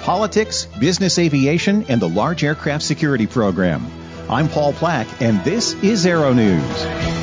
politics, business aviation, and the large aircraft security program. I'm Paul Plack, and this is Aero News.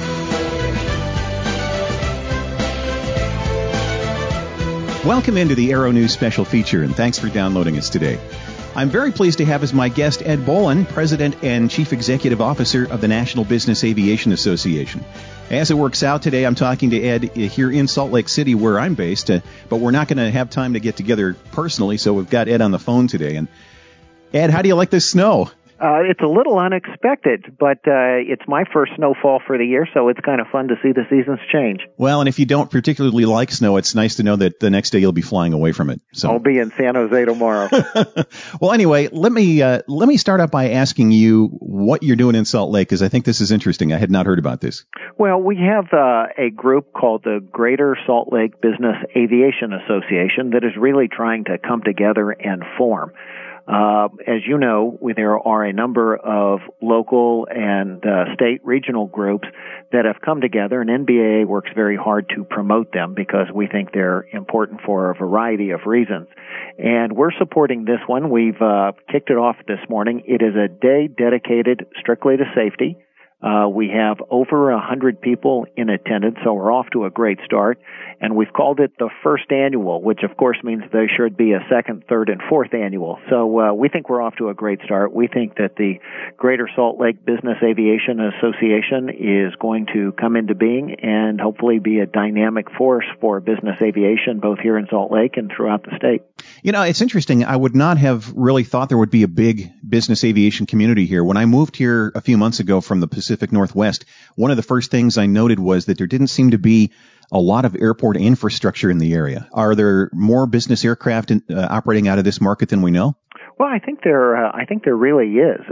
Welcome into the Aero News special feature, and thanks for downloading us today. I'm very pleased to have as my guest Ed Bolen, President and Chief Executive Officer of the National Business Aviation Association. As it works out today, I'm talking to Ed here in Salt Lake City, where I'm based, but we're not going to have time to get together personally, so we've got Ed on the phone today. And Ed, how do you like this snow? It's a little unexpected, but it's my first snowfall for the year, so it's kind of fun to see the seasons change. Well, and if you don't particularly like snow, it's nice to know that the next day you'll be flying away from it. So I'll be in San Jose tomorrow. Well, anyway, let me start out by asking you what you're doing in Salt Lake, because I think this is interesting. I had not heard about this. Well, we have a group called the Greater Salt Lake Business Aviation Association that is really trying to come together and form. As you know, there are a number of local and state regional groups that have come together, and NBAA works very hard to promote them because we think they're important for a variety of reasons. And we're supporting this one. We've kicked it off this morning. It is a day dedicated strictly to safety. We have over 100 people in attendance, so we're off to a great start. And we've called it the first annual, which of course means there should be a second, third, and fourth annual. So we think we're off to a great start. We think that the Greater Salt Lake Business Aviation Association is going to come into being and hopefully be a dynamic force for business aviation, both here in Salt Lake and throughout the state. You know, it's interesting. I would not have really thought there would be a big business aviation community here. When I moved here a few months ago from the Pacific Northwest, one of the first things I noted was that there didn't seem to be a lot of airport infrastructure in the area. Are there more business aircraft operating out of this market than we know? Well, I think there really is.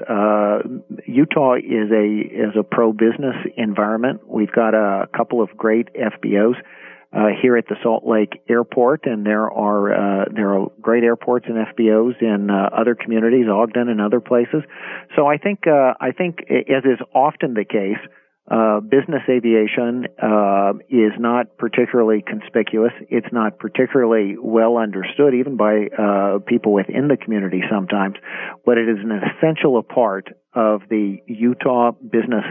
Utah is a pro-business environment. We've got a couple of great FBOs here at the Salt Lake Airport, and there are great airports and FBOs in other communities, Ogden and other places. So I think as is often the case, business aviation is not particularly conspicuous. It's not particularly well understood, even by people within the community sometimes. But it is an essential part of the Utah business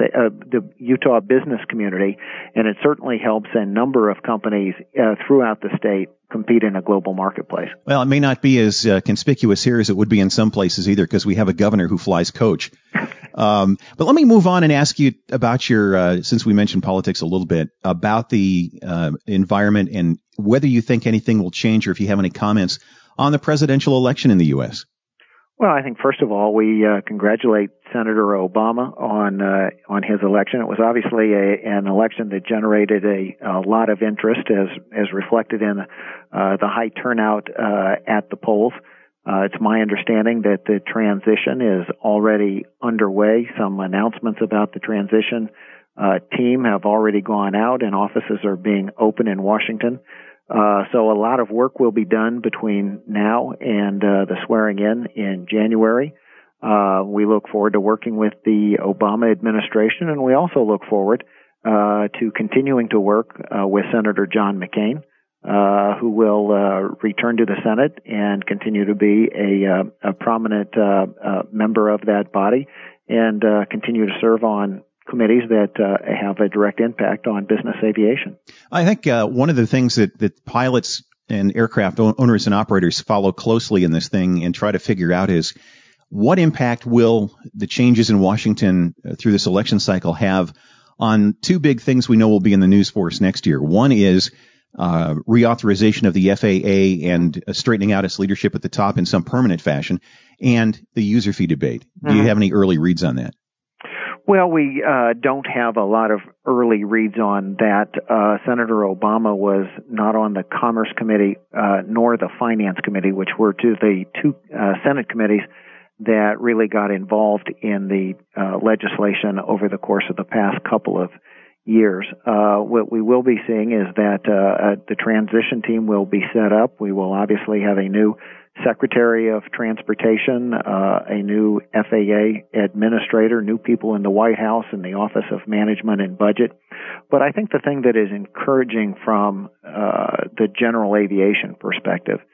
community, and it certainly helps a number of companies throughout the state compete in a global marketplace. Well, it may not be as conspicuous here as it would be in some places either, because we have a governor who flies coach. But let me move on and ask you about your, since we mentioned politics a little bit, about the environment and whether you think anything will change, or if you have any comments on the presidential election in the U.S. Well, I think first of all, we congratulate Senator Obama on his election. It was obviously an election that generated a lot of interest, as reflected in the high turnout at the polls. It's my understanding that the transition is already underway. Some announcements about the transition team have already gone out, and offices are being opened in Washington. So a lot of work will be done between now and the swearing in January. We look forward to working with the Obama administration, and we also look forward to continuing to work with Senator John McCain, who will return to the Senate and continue to be a prominent member of that body and continue to serve on committees that have a direct impact on business aviation. I think one of the things that pilots and aircraft owners and operators follow closely in this thing and try to figure out is, what impact will the changes in Washington through this election cycle have on two big things we know will be in the news for us next year? One is reauthorization of the FAA and straightening out its leadership at the top in some permanent fashion, and the user fee debate. Do you have any early reads on that? Well, we don't have a lot of early reads on that. Senator Obama was not on the Commerce Committee nor the Finance Committee, which were the two Senate committees that really got involved in the legislation over the course of the past couple of years. What we will be seeing is that the transition team will be set up. We will obviously have a new Secretary of Transportation, a new FAA administrator, new people in the White House and the Office of Management and Budget. But I think the thing that is encouraging from the general aviation perspective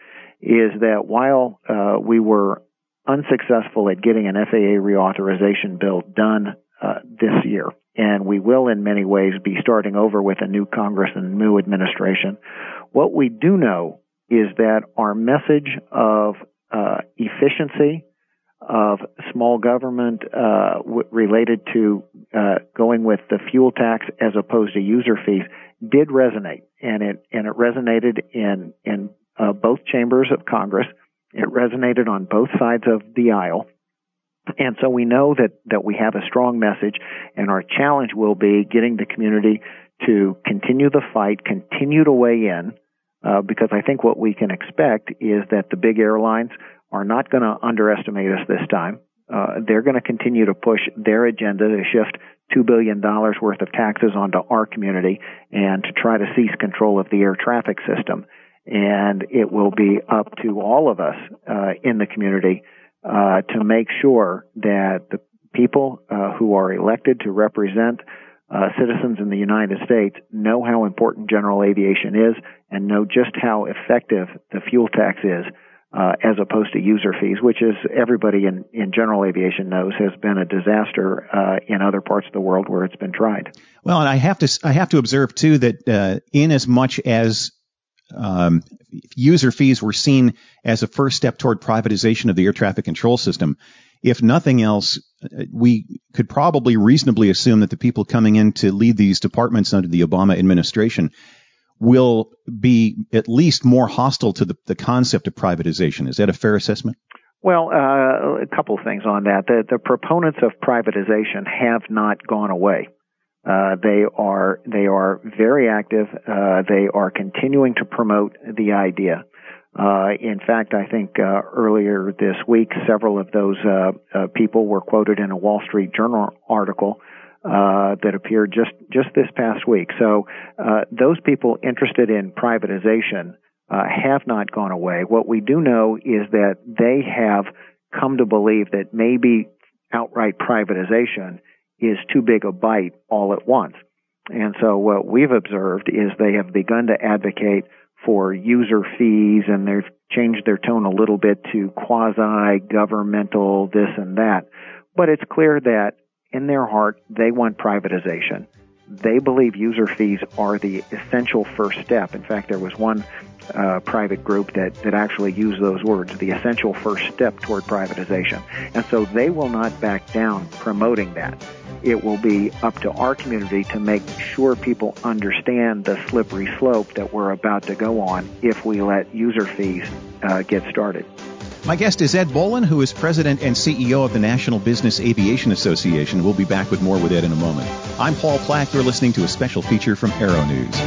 is that while we were unsuccessful at getting an FAA reauthorization bill done this year, and we will in many ways be starting over with a new Congress and new administration, what we do know is that our message of efficiency, of small government related to going with the fuel tax as opposed to user fees did resonate, and it resonated in both chambers of Congress. It resonated on both sides of the aisle. And so we know that we have a strong message, and our challenge will be getting the community to continue the fight, continue to weigh in, because I think what we can expect is that the big airlines are not going to underestimate us this time. They're going to continue to push their agenda to shift $2 billion worth of taxes onto our community and to try to seize control of the air traffic system. And it will be up to all of us in the community to make sure that the people who are elected to represent citizens in the United States know how important general aviation is and know just how effective the fuel tax is, as opposed to user fees, which is everybody in general aviation knows has been a disaster in other parts of the world where it's been tried. Well, and I have to observe too that in as much as user fees were seen as a first step toward privatization of the air traffic control system, if nothing else, we could probably reasonably assume that the people coming in to lead these departments under the Obama administration will be at least more hostile to the concept of privatization. Is that a fair assessment? Well, a couple of things on that. The proponents of privatization have not gone away. They are very active. They are continuing to promote the idea. In fact, I think earlier this week, several of those people were quoted in a Wall Street Journal article that appeared just this past week. So those people interested in privatization have not gone away. What we do know is that they have come to believe that maybe outright privatization is too big a bite all at once. And so what we've observed is they have begun to advocate for user fees, and they've changed their tone a little bit to quasi-governmental this and that. But it's clear that in their heart, they want privatization. They believe user fees are the essential first step. In fact, there was one private group that actually used those words, the essential first step toward privatization. And so they will not back down promoting that. It will be up to our community to make sure people understand the slippery slope that we're about to go on if we let user fees get started. My guest is Ed Bolin, who is President and CEO of the National Business Aviation Association. We'll be back with more with Ed in a moment. I'm Paul Plack. You're listening to a special feature from Aero News.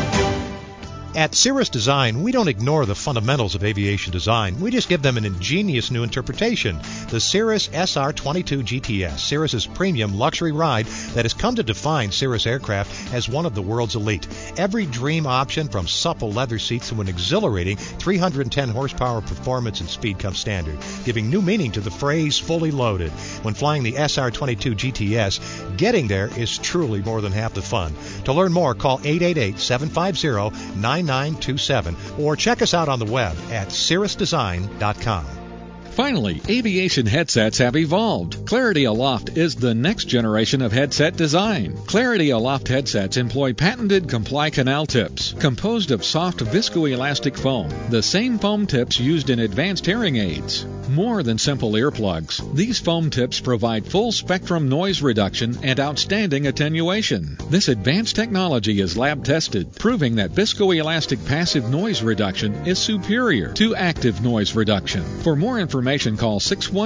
At Cirrus Design, we don't ignore the fundamentals of aviation design. We just give them an ingenious new interpretation. The Cirrus SR-22 GTS, Cirrus's premium luxury ride that has come to define Cirrus aircraft as one of the world's elite. Every dream option, from supple leather seats to an exhilarating 310 horsepower performance and speed, comes standard, giving new meaning to the phrase fully loaded. When flying the SR-22 GTS, getting there is truly more than half the fun. To learn more, call 888-750-9927 or check us out on the web at cirrusdesign.com. Finally, aviation headsets have evolved. Clarity Aloft is the next generation of headset design. Clarity Aloft headsets employ patented Comply Canal tips, composed of soft viscoelastic foam, the same foam tips used in advanced hearing aids. More than simple earplugs, these foam tips provide full-spectrum noise reduction and outstanding attenuation. This advanced technology is lab-tested, proving that viscoelastic passive noise reduction is superior to active noise reduction. For more information, call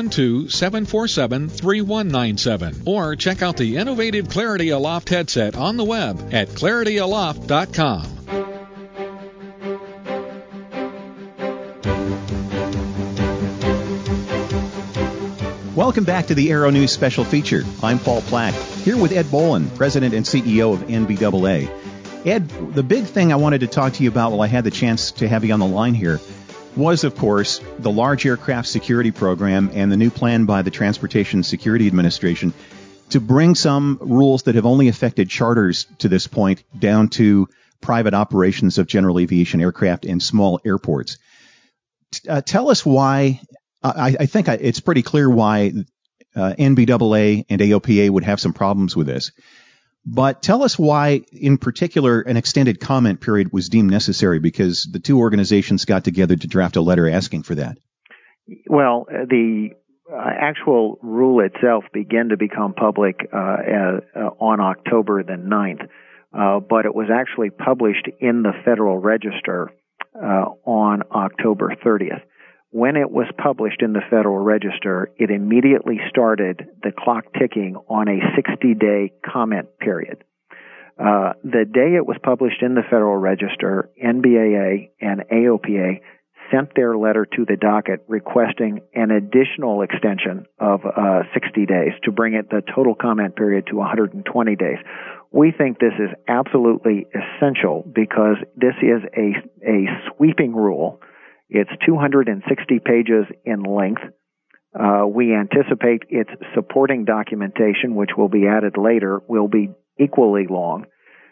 612-747-3197 or check out the innovative Clarity Aloft headset on the web at clarityaloft.com. Welcome back to the Aero News special feature. I'm Paul Plack, here with Ed Bolin, President and CEO of NBAA. Ed, the big thing I wanted to talk to you about while I had the chance to have you on the line here was, of course, the Large Aircraft Security Program and the new plan by the Transportation Security Administration to bring some rules that have only affected charters to this point down to private operations of general aviation aircraft and small airports. Tell us why. I think it's pretty clear why NBAA and AOPA would have some problems with this. But tell us why, in particular, an extended comment period was deemed necessary, because the two organizations got together to draft a letter asking for that. Well, the actual rule itself began to become public on October the 9th, but it was actually published in the Federal Register on October 30th. When it was published in the Federal Register, it immediately started the clock ticking on a 60-day comment period. The day it was published in the Federal Register, NBAA and AOPA sent their letter to the docket requesting an additional extension of 60 days to bring the total comment period to 120 days. We think this is absolutely essential because this is a sweeping rule. It's 260 pages in length. We anticipate its supporting documentation, which will be added later, will be equally long.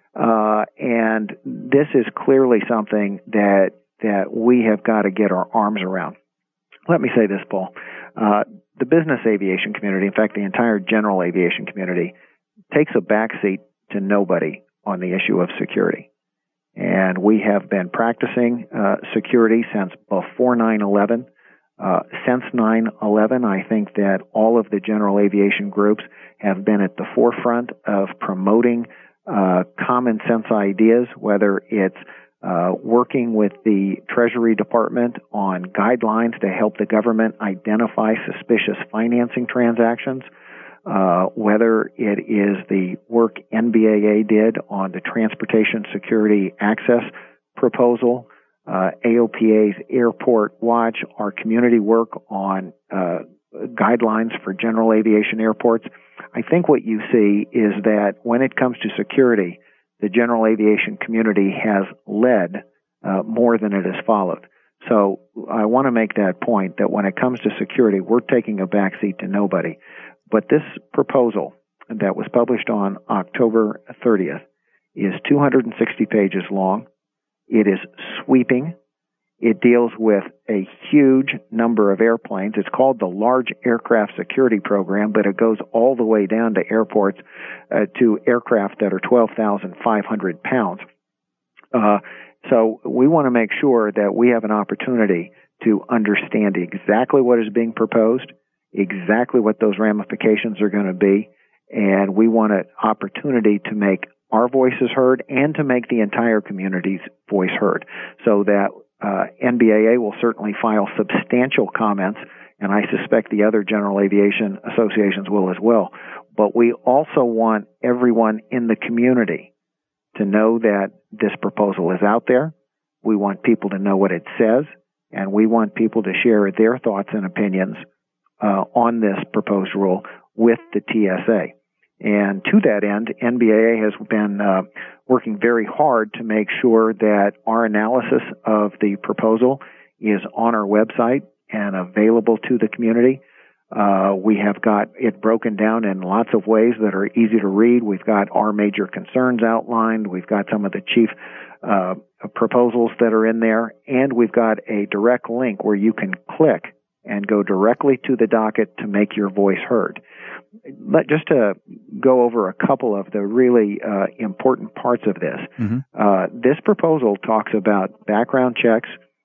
And this is clearly something that we have got to get our arms around. Let me say this, Paul. The business aviation community, in fact, the entire general aviation community, takes a backseat to nobody on the issue of security. And we have been practicing security since before 9/11. Since 9/11, I think that all of the general aviation groups have been at the forefront of promoting common sense ideas, whether it's working with the Treasury Department on guidelines to help the government identify suspicious financing transactions, whether it is the work NBAA did on the Transportation Security Access proposal, AOPA's Airport Watch, our community work on guidelines for general aviation airports. I think what you see is that when it comes to security, the general aviation community has led more than it has followed. So I want to make that point that when it comes to security, we're taking a backseat to nobody. But this proposal that was published on October 30th is 260 pages long. It is sweeping. It deals with a huge number of airplanes. It's called the Large Aircraft Security Program, but it goes all the way down to airports, to aircraft that are 12,500 pounds. So we want to make sure that we have an opportunity to understand exactly what is being proposed, exactly what those ramifications are going to be, and we want an opportunity to make our voices heard and to make the entire community's voice heard, so that NBAA will certainly file substantial comments, and I suspect the other general aviation associations will as well. But we also want everyone in the community to know that this proposal is out there. We want people to know what it says, and we want people to share their thoughts and opinions on this proposed rule with the TSA. And to that end, NBAA has been working very hard to make sure that our analysis of the proposal is on our website and available to the community. We have got it broken down in lots of ways that are easy to read. We've got our major concerns outlined. We've got some of the chief proposals that are in there. And we've got a direct link where you can click and go directly to the docket to make your voice heard. But just to go over a couple of the really important parts of this, this proposal talks about background checks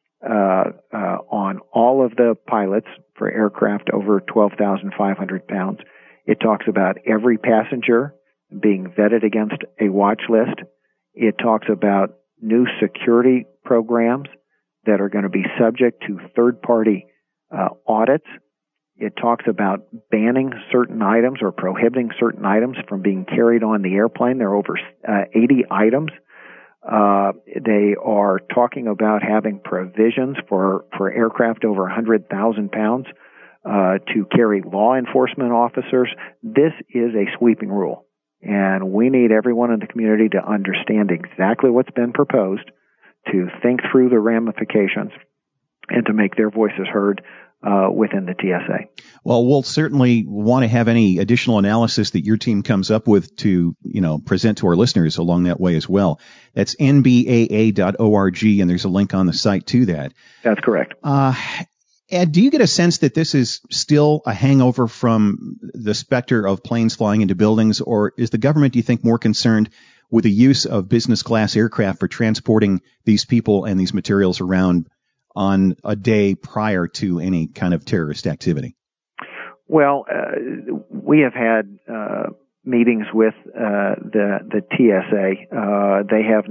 on all of the pilots for aircraft over 12,500 pounds. It talks about every passenger being vetted against a watch list. It talks about new security programs that are going to be subject to third-party audits. It talks about banning certain items or prohibiting certain items from being carried on the airplane. There are over 80 items. They are talking about having provisions for aircraft over 100,000 pounds to carry law enforcement officers. This is a sweeping rule, and we need everyone in the community to understand exactly what's been proposed, to think through the ramifications, and to make their voices heard within the TSA. Well, we'll certainly want to have any additional analysis that your team comes up with to, present to our listeners along that way as well. That's nbaa.org, and there's a link on the site to that. That's correct. Ed, do you get a sense that this is still a hangover from the specter of planes flying into buildings, or is the government, do you think, more concerned with the use of business class aircraft for transporting these people and these materials around on a day prior to any kind of terrorist activity? Well, we have had meetings with the TSA. They have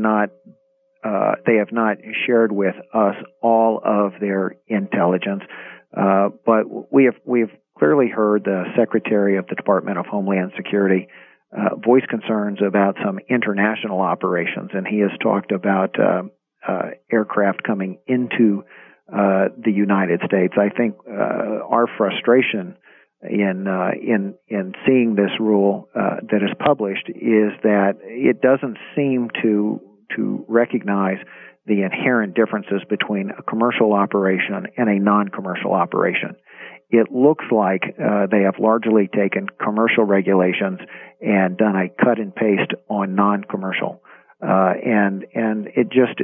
not shared with us all of their intelligence, but we have clearly heard the Secretary of the Department of Homeland Security voice concerns about some international operations, and he has talked about aircraft coming into the United States. I think our frustration in seeing this rule that is published is that it doesn't seem to recognize the inherent differences between a commercial operation and a non-commercial operation. It looks like they have largely taken commercial regulations and done a cut and paste on non-commercial, and it just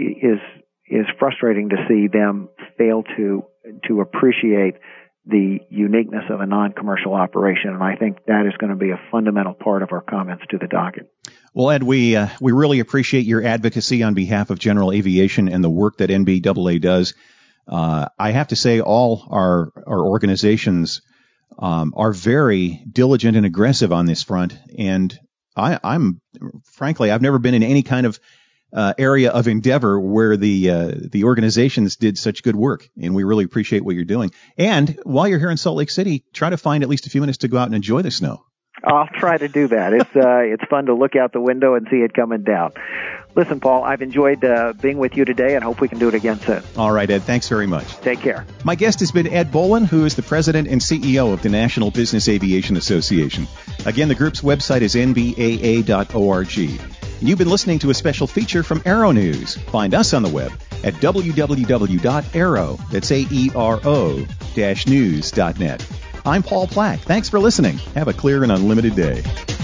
is frustrating to see them fail to appreciate the uniqueness of a non-commercial operation, and I think that is going to be a fundamental part of our comments to the docket. Well, Ed, we really appreciate your advocacy on behalf of general aviation and the work that NBAA does. I have to say all our organizations are very diligent and aggressive on this front, and I'm frankly, I've never been in any kind of area of endeavor where the organizations did such good work, and we really appreciate what you're doing. And while you're here in Salt Lake City, try to find at least a few minutes to go out and enjoy the snow. I'll try to do that. It's fun to look out the window and see it coming down. Listen, Paul, I've enjoyed being with you today and hope we can do it again soon. All right, Ed. Thanks very much. Take care. My guest has been Ed Bolin, who is the president and CEO of the National Business Aviation Association. Again, the group's website is nbaa.org. You've been listening to a special feature from Aero News. Find us on the web at www.aero, that's AERO-news.net. I'm Paul Plack. Thanks for listening. Have a clear and unlimited day.